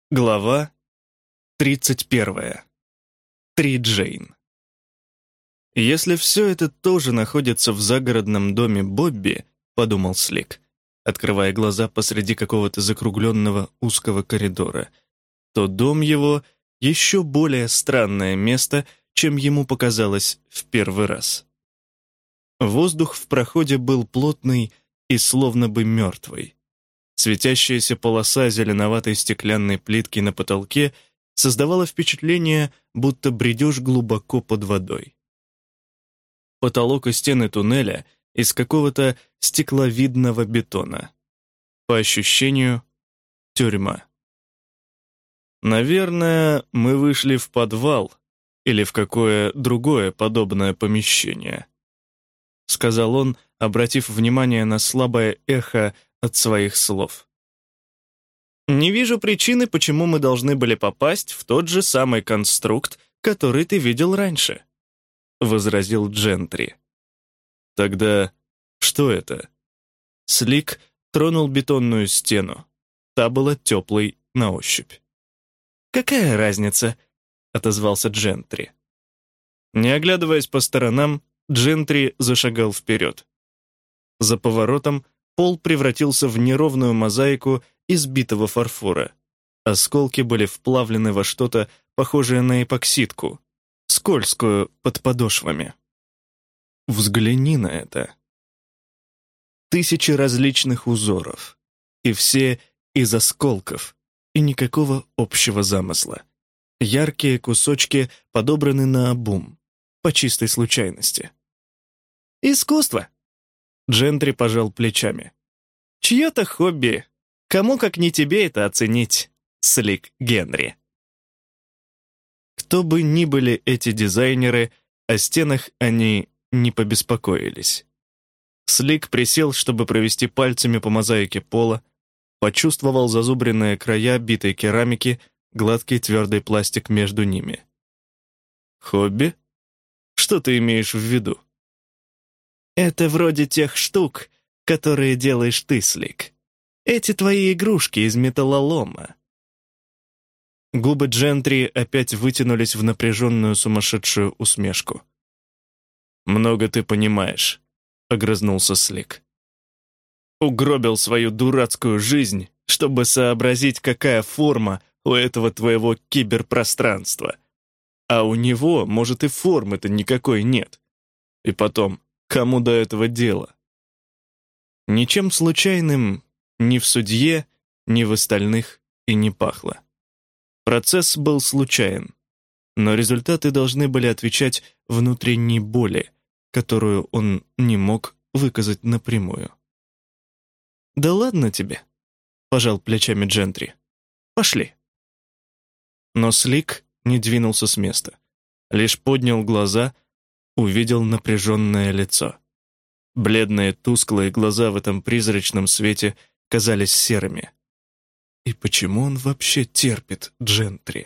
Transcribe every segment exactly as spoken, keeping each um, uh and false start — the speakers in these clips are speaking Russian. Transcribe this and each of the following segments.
Глава тридцать первая. Три Джейн. «Если все это тоже находится в загородном доме Бобби», — подумал Слик, открывая глаза посреди какого-то закругленного узкого коридора, то дом его — еще более странное место, чем ему показалось в первый раз. Воздух в проходе был плотный и словно бы мертвый. Светящаяся полоса зеленоватой стеклянной плитки на потолке создавала впечатление, будто бредешь глубоко под водой. Потолок и стены туннеля из какого-то стекловидного бетона. По ощущению, тюрьма. «Наверное, мы вышли в подвал или в какое другое подобное помещение», — сказал он, обратив внимание на слабое эхо от своих слов. «Не вижу причины, почему мы должны были попасть в тот же самый конструкт, который ты видел раньше», — возразил Джентри. «Тогда что это?» Слик тронул бетонную стену. Та была теплой на ощупь. «Какая разница?» — отозвался Джентри. Не оглядываясь по сторонам, Джентри зашагал вперед. За поворотом пол превратился в неровную мозаику из битого фарфора. Осколки были вплавлены во что-то похожее на эпоксидку, скользкую под подошвами. Взгляни на это. Тысячи различных узоров, и все из осколков, и никакого общего замысла. Яркие кусочки подобраны наобум, по чистой случайности. «Искусство!» Джентри пожал плечами. «Чье-то хобби. Кому, как не тебе, это оценить, Слик Генри». Кто бы ни были эти дизайнеры, о стенах они не побеспокоились. Слик присел, чтобы провести пальцами по мозаике пола, почувствовал зазубренные края битой керамики, гладкий твердый пластик между ними. «Хобби? Что ты имеешь в виду?» «Это вроде тех штук, которые делаешь ты, Слик. Эти твои игрушки из металлолома». Губы Джентри опять вытянулись в напряженную сумасшедшую усмешку. «Много ты понимаешь», — огрызнулся Слик. «Угробил свою дурацкую жизнь, чтобы сообразить, какая форма у этого твоего киберпространства. А у него, может, и формы-то никакой нет. И потом, кому до этого дело?» Ничем случайным ни в судье, ни в остальных и не пахло. Процесс был случайен, но результаты должны были отвечать внутренней боли, которую он не мог выказать напрямую. «Да ладно тебе», — пожал плечами Джентри. «Пошли». Но Слик не двинулся с места, лишь поднял глаза, увидел напряженное лицо. Бледные, тусклые глаза в этом призрачном свете казались серыми. И почему он вообще терпит Джентри?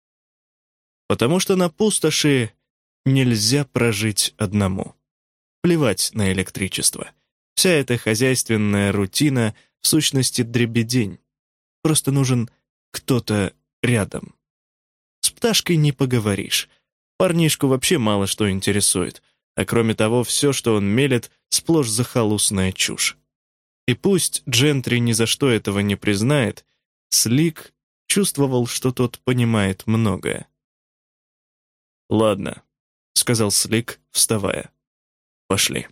Потому что на пустоши нельзя прожить одному. Плевать на электричество. Вся эта хозяйственная рутина в сущности дребедень. Просто нужен кто-то рядом. С пташкой не поговоришь. Парнишку вообще мало что интересует. А кроме того, все, что он мелет, сплошь захолустная чушь. И пусть Джентри ни за что этого не признает, Слик чувствовал, что тот понимает многое. «Ладно», — сказал Слик, вставая. «Пошли».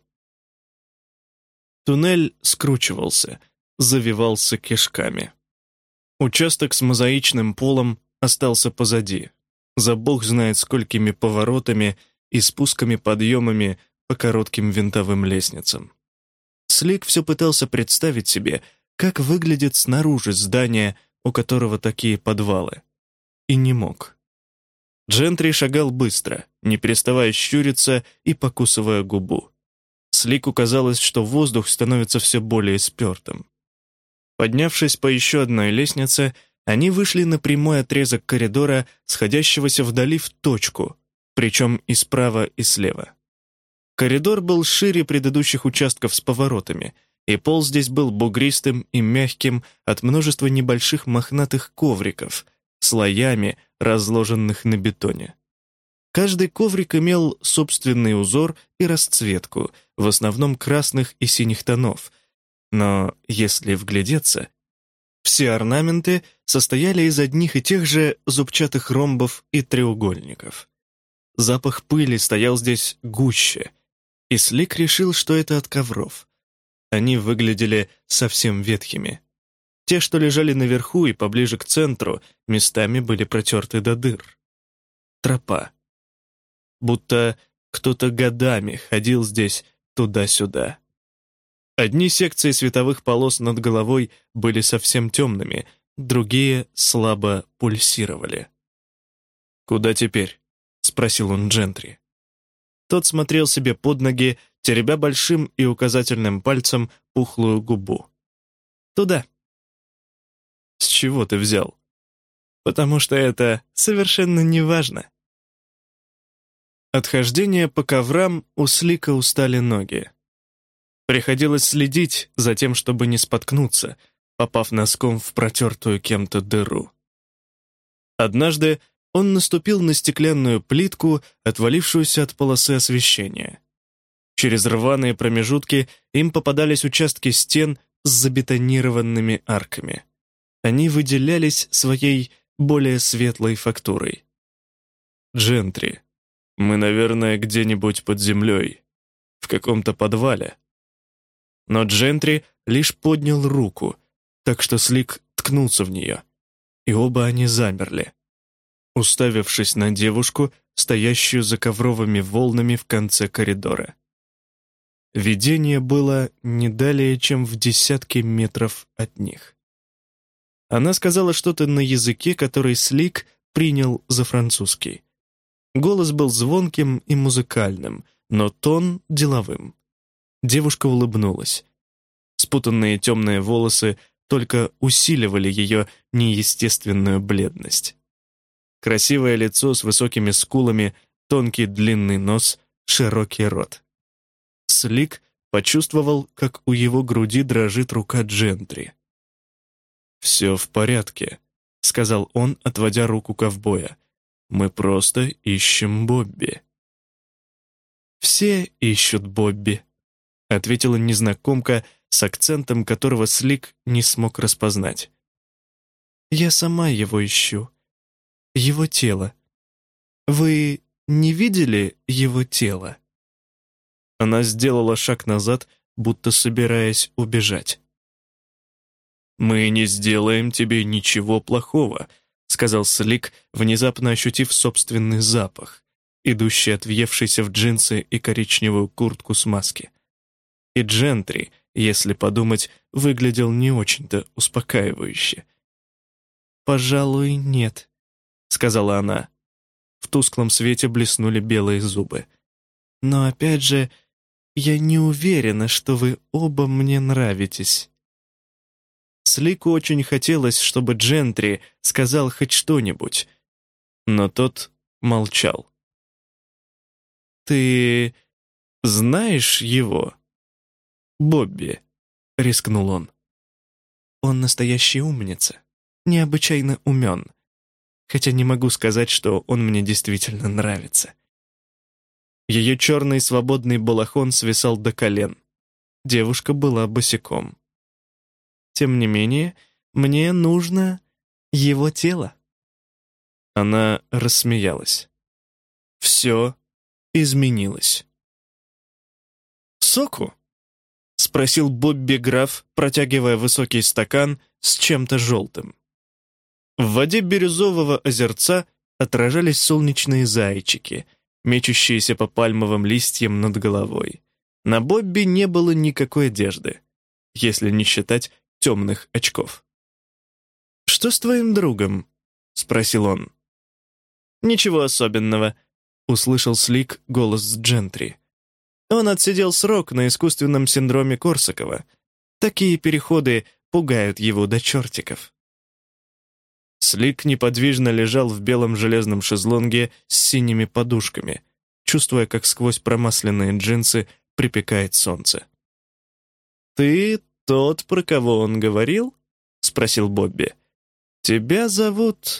Туннель скручивался, завивался кишками. Участок с мозаичным полом остался позади, за бог знает сколькими поворотами и спусками-подъемами по коротким винтовым лестницам. Слик все пытался представить себе, как выглядит снаружи здание, у которого такие подвалы, и не мог. Джентри шагал быстро, не переставая щуриться и покусывая губу. Слику казалось, что воздух становится все более спертым. Поднявшись по еще одной лестнице, они вышли на прямой отрезок коридора, сходящегося вдали в точку, причем и справа, и слева. Коридор был шире предыдущих участков с поворотами, и пол здесь был бугристым и мягким от множества небольших мохнатых ковриков, слоями, разложенных на бетоне. Каждый коврик имел собственный узор и расцветку, в основном красных и синих тонов, но, если вглядеться, все орнаменты состояли из одних и тех же зубчатых ромбов и треугольников. Запах пыли стоял здесь гуще, и Слик решил, что это от ковров. Они выглядели совсем ветхими. Те, что лежали наверху и поближе к центру, местами были протерты до дыр. Тропа. Будто кто-то годами ходил здесь туда-сюда. Одни секции световых полос над головой были совсем темными, другие слабо пульсировали. «Куда теперь?» — спросил он Джентри. Тот смотрел себе под ноги, теребя большим и указательным пальцем пухлую губу. «Туда». «С чего ты взял?» «Потому что это совершенно неважно». От хождения по коврам у Слика устали ноги. Приходилось следить за тем, чтобы не споткнуться, попав носком в протертую кем-то дыру. Однажды он наступил на стеклянную плитку, отвалившуюся от полосы освещения. Через рваные промежутки им попадались участки стен с забетонированными арками. Они выделялись своей более светлой фактурой. «Джентри, мы, наверное, где-нибудь под землей, в каком-то подвале». Но Джентри лишь поднял руку, так что Слик ткнулся в нее, и оба они замерли, уставившись на девушку, стоящую за ковровыми волнами в конце коридора. Видение было не далее, чем в десятке метров от них. Она сказала что-то на языке, который Слик принял за французский. Голос был звонким и музыкальным, но тон деловым. Девушка улыбнулась. Спутанные темные волосы только усиливали ее неестественную бледность. Красивое лицо с высокими скулами, тонкий длинный нос, широкий рот. Слик почувствовал, как у его груди дрожит рука Джентри. «Все в порядке», — сказал он, отводя руку ковбоя. «Мы просто ищем Бобби». «Все ищут Бобби», — ответила незнакомка с акцентом, которого Слик не смог распознать. «Я сама его ищу. Его тело. Вы не видели его тело?» Она сделала шаг назад, будто собираясь убежать. «Мы не сделаем тебе ничего плохого», — сказал Слик, внезапно ощутив собственный запах, идущий от въевшейся в джинсы и коричневую куртку смазки. И Джентри, если подумать, выглядел не очень-то успокаивающе. «Пожалуй, нет», — сказала она. В тусклом свете блеснули белые зубы. «Но опять же, я не уверена, что вы оба мне нравитесь». Слику очень хотелось, чтобы Джентри сказал хоть что-нибудь, но тот молчал. «Ты знаешь его?» «Бобби», — рискнул он. «Он настоящий умница, необычайно умен, хотя не могу сказать, что он мне действительно нравится». Ее черный свободный балахон свисал до колен. Девушка была босиком. «Тем не менее, мне нужно его тело». Она рассмеялась. Все изменилось. «Соку?» — спросил Бобби граф, протягивая высокий стакан с чем-то желтым. В воде бирюзового озерца отражались солнечные зайчики, мечущиеся по пальмовым листьям над головой. На Бобби не было никакой одежды, если не считать темных очков. «Что с твоим другом?» — спросил он. «Ничего особенного», — услышал Слик голос Джентри. «Он отсидел срок на искусственном синдроме Корсакова. Такие переходы пугают его до чертиков». Слик неподвижно лежал в белом железном шезлонге с синими подушками, чувствуя, как сквозь промасленные джинсы припекает солнце. «Ты тот, про кого он говорил?» — спросил Бобби. «Тебя зовут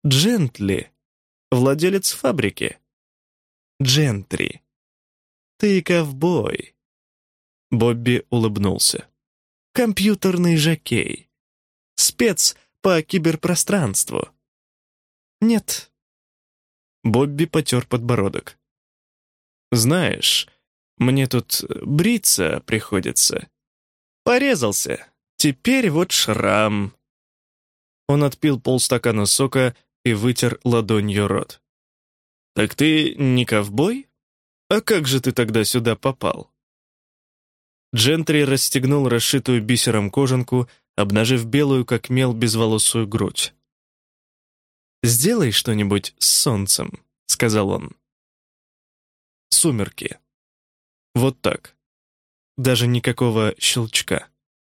Джентли, владелец фабрики. Джентри, ты ковбой». Бобби улыбнулся. «Компьютерный жокей. Спец по киберпространству». «Нет». Бобби потер подбородок. «Знаешь, мне тут бриться приходится. Порезался. Теперь вот шрам». Он отпил полстакана сока и вытер ладонью рот. «Так ты не ковбой? А как же ты тогда сюда попал?» Джентри расстегнул расшитую бисером кожанку, обнажив белую, как мел, безволосую грудь. «Сделай что-нибудь с солнцем», — сказал он. Сумерки. Вот так. Даже никакого щелчка.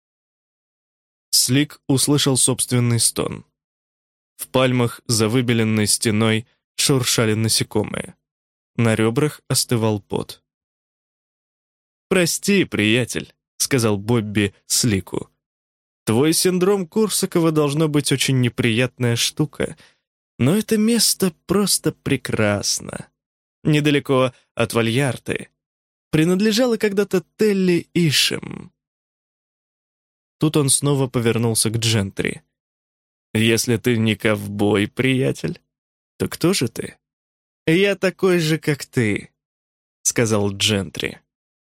Слик услышал собственный стон. В пальмах за выбеленной стеной шуршали насекомые. На ребрах остывал пот. «Прости, приятель», — сказал Бобби Слику. «Твой синдром Корсакова должно быть очень неприятная штука, но это место просто прекрасно. Недалеко от Вальярты. Принадлежало когда-то Телли Ишем». Тут он снова повернулся к Джентри. «Если ты не ковбой, приятель, то кто же ты?» «Я такой же, как ты», — сказал Джентри.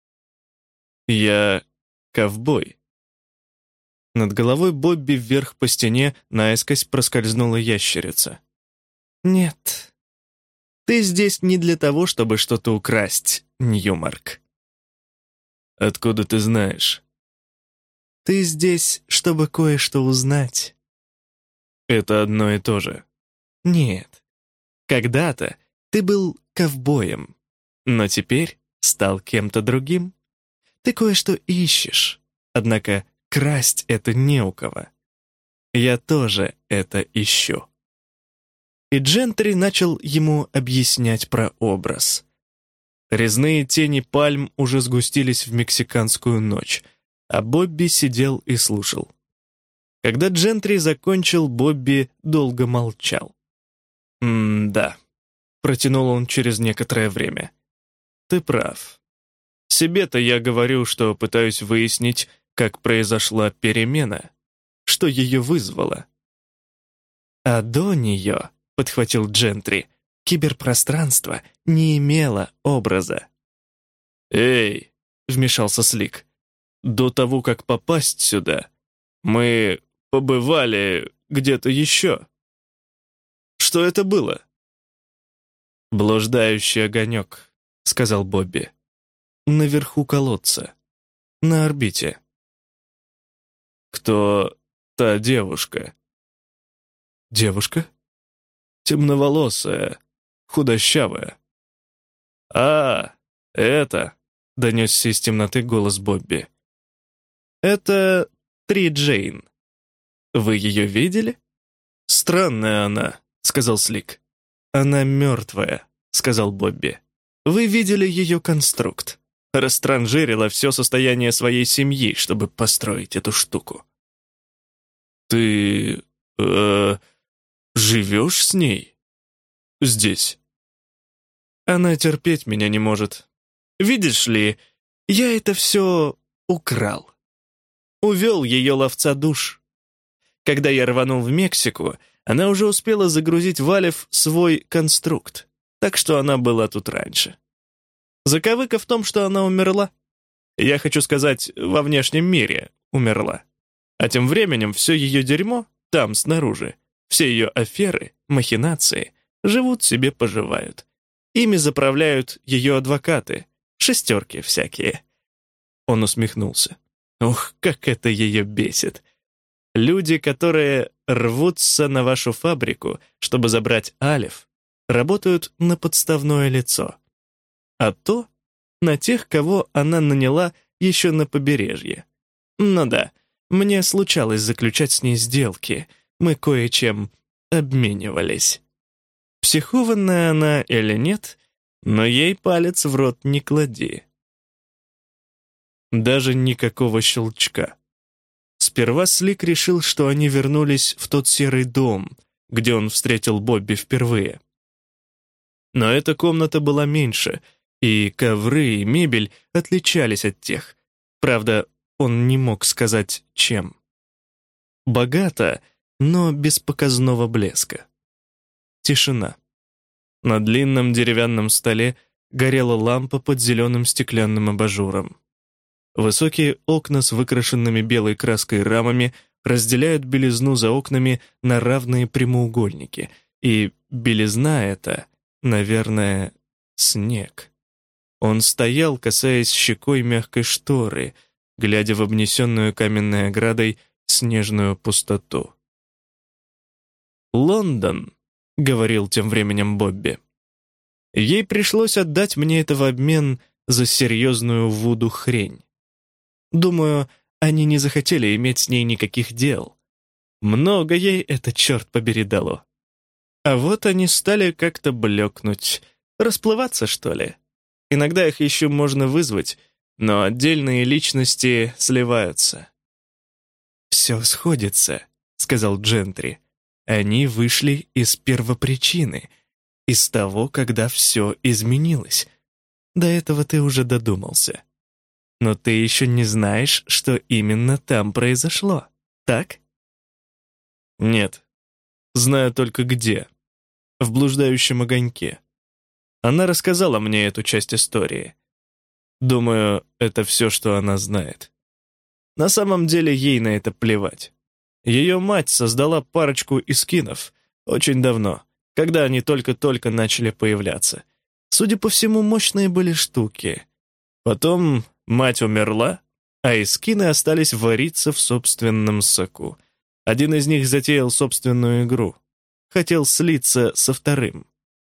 «Я ковбой». Над головой Бобби вверх по стене наискось проскользнула ящерица. «Нет, ты здесь не для того, чтобы что-то украсть, Ньюмарк». «Откуда ты знаешь?» «Ты здесь, чтобы кое-что узнать». «Это одно и то же». «Нет, когда-то ты был ковбоем, но теперь стал кем-то другим. Ты кое-что ищешь, однако красть это не у кого. Я тоже это ищу». И Джентри начал ему объяснять про образ. Резные тени пальм уже сгустились в мексиканскую ночь, а Бобби сидел и слушал. Когда Джентри закончил, Бобби долго молчал. «М-да», — протянул он через некоторое время. «Ты прав. Себе-то я говорю, что пытаюсь выяснить, как произошла перемена, что ее вызвало». «А до нее», — подхватил Джентри, — «киберпространство не имело образа». «Эй», — вмешался Слик, — «до того, как попасть сюда, мы побывали где-то еще». «Что это было?» «Блуждающий огонек», — сказал Бобби. «Наверху колодца, на орбите». «Кто та девушка?» «Девушка?» «Темноволосая, худощавая». «А, это...» — донесся из темноты голос Бобби. «Это Три Джейн. Вы ее видели?» «Странная она», — сказал Слик. «Она мертвая», — сказал Бобби. «Вы видели ее конструкт. Растранжирила все состояние своей семьи, чтобы построить эту штуку». «Ты... э... живешь с ней? Здесь?» «Она терпеть меня не может. Видишь ли, я это все украл. Увел ее ловца душ. Когда я рванул в Мексику, она уже успела загрузить в Алеф свой конструкт, так что она была тут раньше. Заковыка в том, что она умерла. Я хочу сказать, во внешнем мире умерла. А тем временем все ее дерьмо там, снаружи, все ее аферы, махинации, живут себе, поживают. Ими заправляют ее адвокаты, шестерки всякие». Он усмехнулся. «Ух, как это ее бесит. Люди, которые рвутся на вашу фабрику, чтобы забрать Алеф, работают на подставное лицо. А то на тех, кого она наняла еще на побережье. Ну да, мне случалось заключать с ней сделки, мы кое-чем обменивались. Психованная она или нет, но ей палец в рот не клади». Даже никакого щелчка. Сперва Слик решил, что они вернулись в тот серый дом, где он встретил Бобби впервые. Но эта комната была меньше, и ковры и мебель отличались от тех. Правда, он не мог сказать, чем. Богато, но без показного блеска. Тишина. На длинном деревянном столе горела лампа под зеленым стеклянным абажуром. Высокие окна с выкрашенными белой краской рамами разделяют белизну за окнами на равные прямоугольники, и белизна эта, наверное, снег. Он стоял, касаясь щекой мягкой шторы, глядя в обнесенную каменной оградой снежную пустоту. «Лондон», — говорил тем временем Бобби. «Ей пришлось отдать мне это в обмен за серьезную вуду-хрень. Думаю, они не захотели иметь с ней никаких дел. Много ей это, черт побери, дало. А вот они стали как-то блекнуть, расплываться, что ли. Иногда их еще можно вызвать, но отдельные личности сливаются». «Все сходится», — сказал Джентри. «Они вышли из первопричины, из того, когда все изменилось. До этого ты уже додумался. Но ты еще не знаешь, что именно там произошло, так?» «Нет. Знаю только где. В блуждающем огоньке. Она рассказала мне эту часть истории. Думаю, это все, что она знает. На самом деле ей на это плевать. Ее мать создала парочку искинов очень давно, когда они только-только начали появляться. Судя по всему, мощные были штуки. Потом мать умерла, а искины остались вариться в собственном соку. Один из них затеял собственную игру. Хотел слиться со вторым.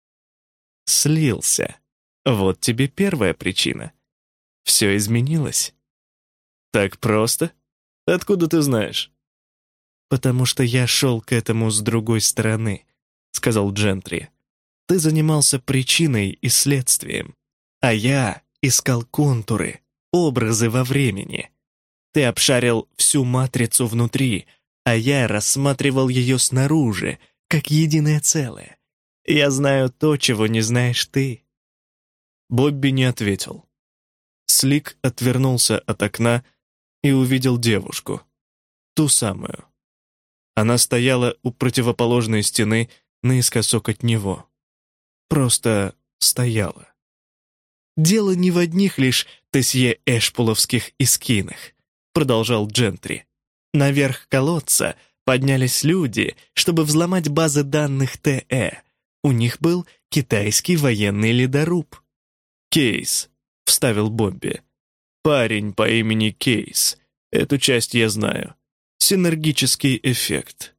Слился. Вот тебе первая причина. Все изменилось. Так просто? Откуда ты знаешь? «Потому что я шел к этому с другой стороны», — сказал Джентри. «Ты занимался причиной и следствием, а я искал контуры, образы во времени. Ты обшарил всю матрицу внутри, а я рассматривал ее снаружи, как единое целое. Я знаю то, чего не знаешь ты». Бобби не ответил. Слик отвернулся от окна и увидел девушку. Ту самую. Она стояла у противоположной стены наискосок от него. Просто стояла. «Дело не в одних лишь тесье эшпуловских искинах», продолжал Джентри. «Наверх колодца поднялись люди, чтобы взломать базы данных ТЭ. У них был китайский военный ледоруб». «Кейс», — вставил Бобби. «Парень по имени Кейс. Эту часть я знаю. Синергический эффект».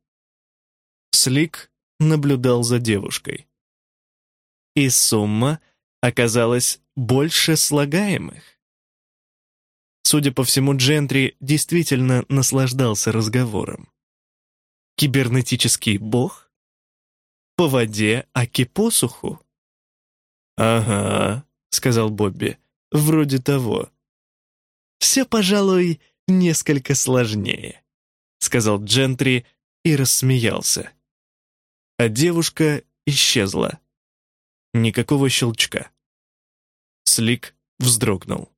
Слик наблюдал за девушкой. И сумма оказалась больше слагаемых. Судя по всему, Джентри действительно наслаждался разговором. Кибернетический бог? По воде, аки посуху? «Ага», — сказал Бобби, — «вроде того». «Все, пожалуй, несколько сложнее», — сказал Джентри и рассмеялся. А девушка исчезла. Никакого щелчка. Слик вздрогнул.